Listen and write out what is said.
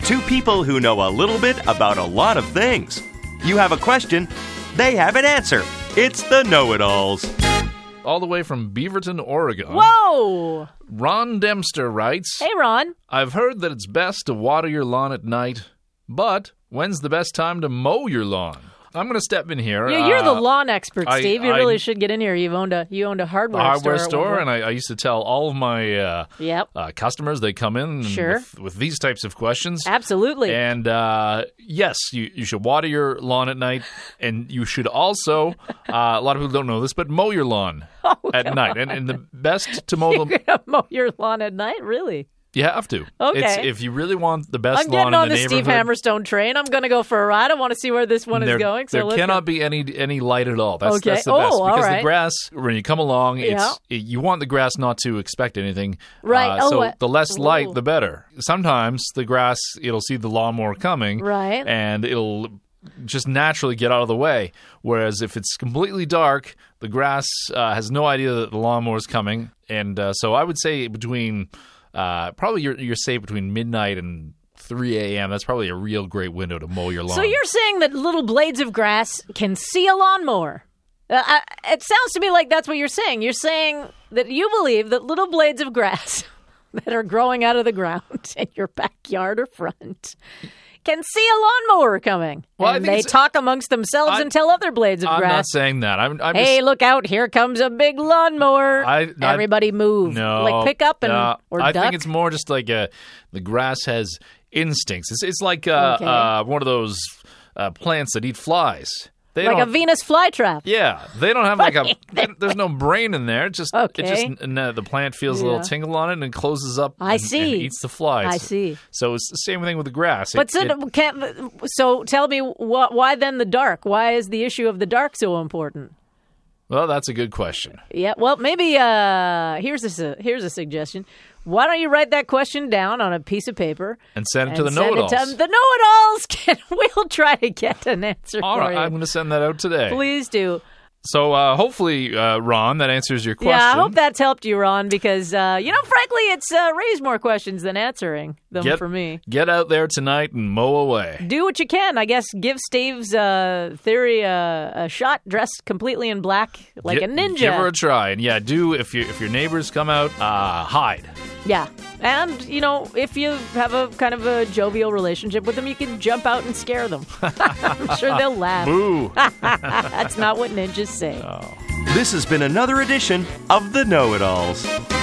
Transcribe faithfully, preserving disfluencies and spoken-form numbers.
Two people who know a little bit about a lot of things. You have a question, they have an answer. It's the Know-It-Alls. All the way from Beaverton, Oregon. Whoa! Ron Dempster writes, Hey, Ron. I've heard that it's best to water your lawn at night, but when's the best time to mow your lawn? I'm going to step in here. Yeah, you're uh, the lawn expert, I- Steve. You I- really should get in here. You've owned a you owned a hardware, hardware store, store, at one and I, I used to tell all of my uh, Yep. uh, customers, they come in Sure. with, with these types of questions. Absolutely. And uh, yes, you, you should water your lawn at night, and you should also, uh, a lot of people don't know this, but mow your lawn Oh, at night. And, and the best to mow You're them, going to mow your lawn at night? Really? you have to. Okay. It's, if you really want the best I'm lawn getting in on the the neighborhood. Steve Hammerstone train. I'm going to go for a ride. I want to see where this one There, is going. So there let's cannot go. be any any light at all. That's, Okay. that's the Oh, best. all Because right. the grass, when you come along, it's Yeah. it- you want the grass not to expect anything. Right. Uh, Oh, so uh, the less light, ooh. the better. Sometimes the grass, it'll see the lawnmower coming. Right. And it'll just naturally get out of the way. Whereas if it's completely dark, the grass uh, has no idea that the lawnmower is coming. And uh, so I would say between... Uh, probably you're you're safe between midnight and three a.m. That's probably a real great window to mow your lawn. So you're saying that little blades of grass can see a lawnmower? Uh, I, it sounds to me like that's what you're saying. You're saying that you believe that little blades of grass that are growing out of the ground in your backyard or front can see a lawnmower coming. Well, I and think they it's- talk amongst themselves I- and tell other blades of I'm grass, not saying that. I'm, I'm hey, just, look out, here comes a big lawnmower. I- I- Everybody move. No, Like pick up and no. or I duck. think it's more just like a, the grass has instincts. It's it's like uh, Okay. uh, one of those uh, plants that eat flies. They like a don't, Venus flytrap. yeah, they don't have like a. they- there's no brain in there. It just Okay. it just and, uh, the plant feels a little Yeah. tingle on it and it closes up. I and, see. and eats the flies. I see. So it's the same thing with the grass. But It- so, it- can't, so tell me, wh- why then the dark? Why is the issue of the dark so important? well, that's a good question. Yeah, well, maybe uh, here's a su- here's a suggestion. Why don't you write that question down on a piece of paper And send it to the and send it know-it-alls. to the know-it-alls? Can, we'll try to get an answer All for right, you. I'm going to send that out today. Please do. So uh, hopefully, uh, Ron, that answers your question. Yeah, I hope that's helped you, Ron, because, uh, you know, frankly, it's uh, raised more questions than answering them Get- for me. Get out there tonight and mow away. Do what you can. I guess give Steve's uh, theory uh, a shot, dressed completely in black like Gi- a ninja. Give her a try, and yeah, do if you if your neighbors come out, uh, hide. Yeah. And, you know, if you have a kind of a jovial relationship with them, you can jump out and scare them. I'm sure they'll laugh. Boo! That's not what ninjas say. This has been another edition of the Know-It-Alls.